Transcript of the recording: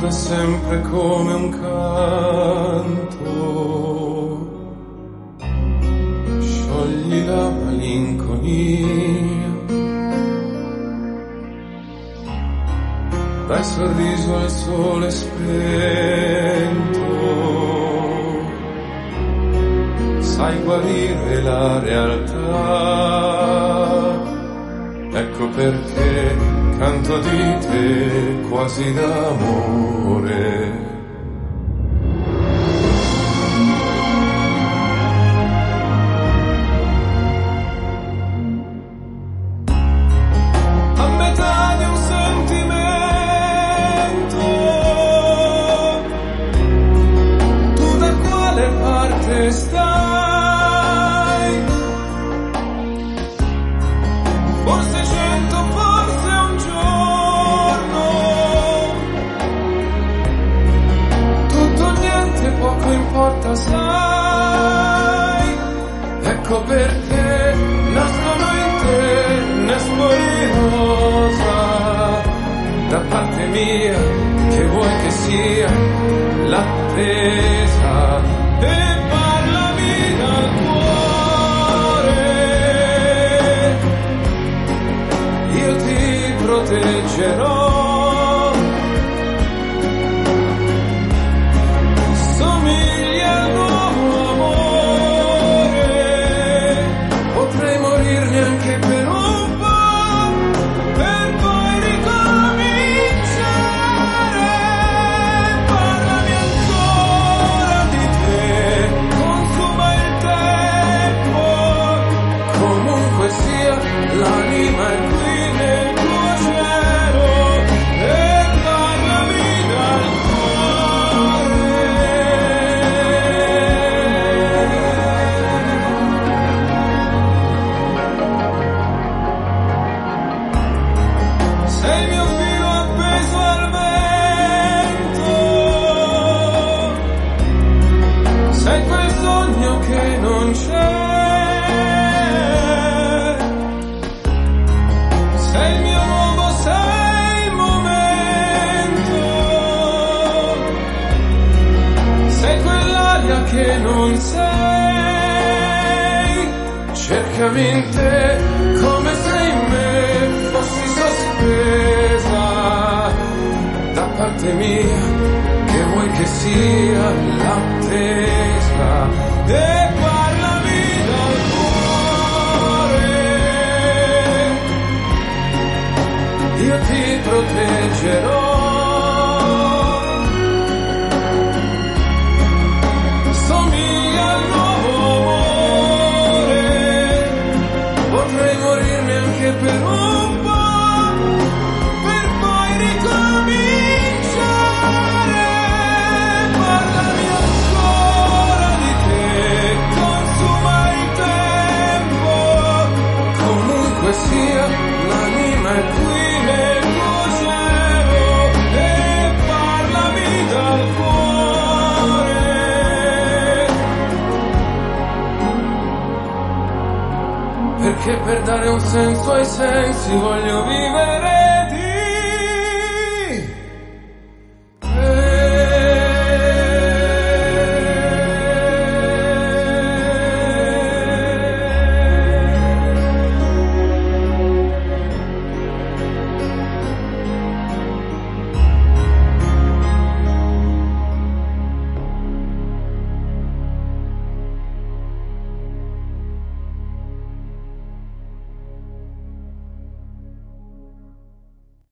ricorda sempre come un canto. Sciogli la malinconia, dai sorriso al sole spento, sai guarire la realtà. Ecco perché canto di te quasi d'amore. A metà di un sentimento, tu da quale parte stai? Forse 100, forse un giorno, tutto niente, poco importa, sai. Ecco perché nascono in te nespoli rosa, da parte mia, che vuoi che sia l'attesa. E parlami dal cuore, io ti proteggerò. Somigli al nuovo amore, potrei morirne anche per un po', per poi ricominciare. Parlami ancora di te, consuma il tempo, comunque sia l'anima è qui nel tuo cielo. E parlami dal cuore. Sei il mio filo appeso al vento, sei quel sogno che non c'è. Sei il mio uomo, sei il momento, sei quell'aria che non sei. Cercami in te come se in me fossi sospesa, da parte mia, che vuoi che sia l'attesa. E parlami dal cuore, io ti proteggerò. Somiglia al nuovo amore, potrei morirne anche per un po', per poi ricominciare. Parlami ancora di te, consuma il tempo, comunque sia l'anima è qui nel tuo cielo. E parlami dal cuore, perché per dare un senso ai sensi voglio vivere